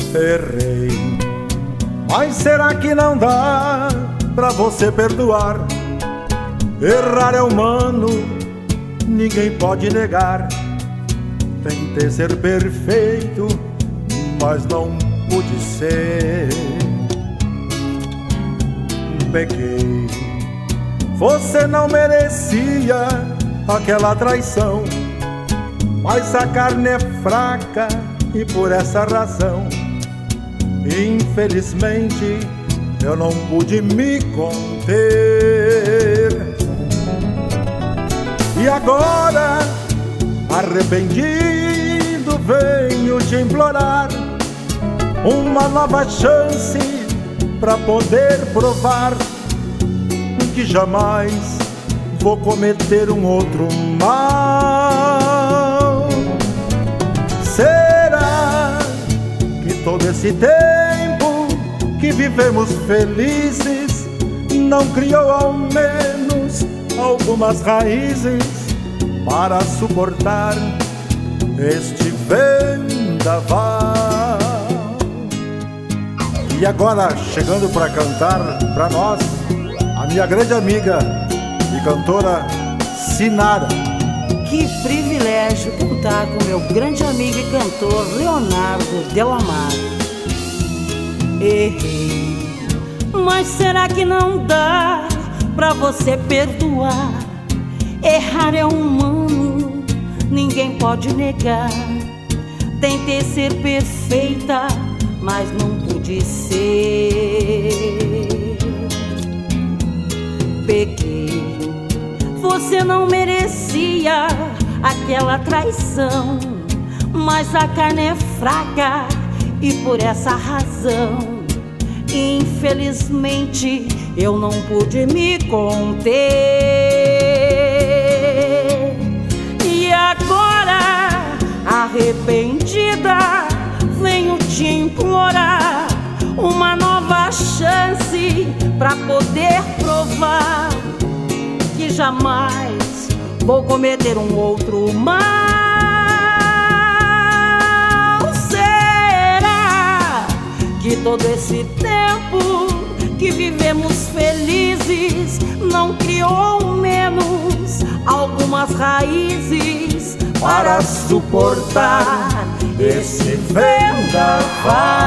Errei, mas será que não dá pra você perdoar? Errar é humano, ninguém pode negar. Tentei ser perfeito, mas não pude ser. Pequei, você não merecia aquela traição, mas a carne é fraca e por essa razão, infelizmente, eu não pude me conter. E agora, arrependido, venho te implorar uma nova chance pra poder provar que jamais vou cometer um outro mal. Será que todo esse tempo que vivemos felizes não criou ao menos algumas raízes para suportar este vendaval? E agora, chegando para cantar para nós, a minha grande amiga e cantora Sinara. Que privilégio cantar com meu grande amigo e cantor Leonardo Delamar. Errei, mas será que não dá pra você perdoar? Errar é humano, ninguém pode negar. Tentei ser perfeita, mas não pude ser. Pequei, você não merecia aquela traição, mas a carne é fraca e por essa razão, infelizmente, eu não pude me conter. E agora, arrependida, venho te implorar uma nova chance pra poder provar que jamais vou cometer um outro mal. Será que todo esse tempo que vivemos felizes não criou ao menos algumas raízes para suportar esse vendaval?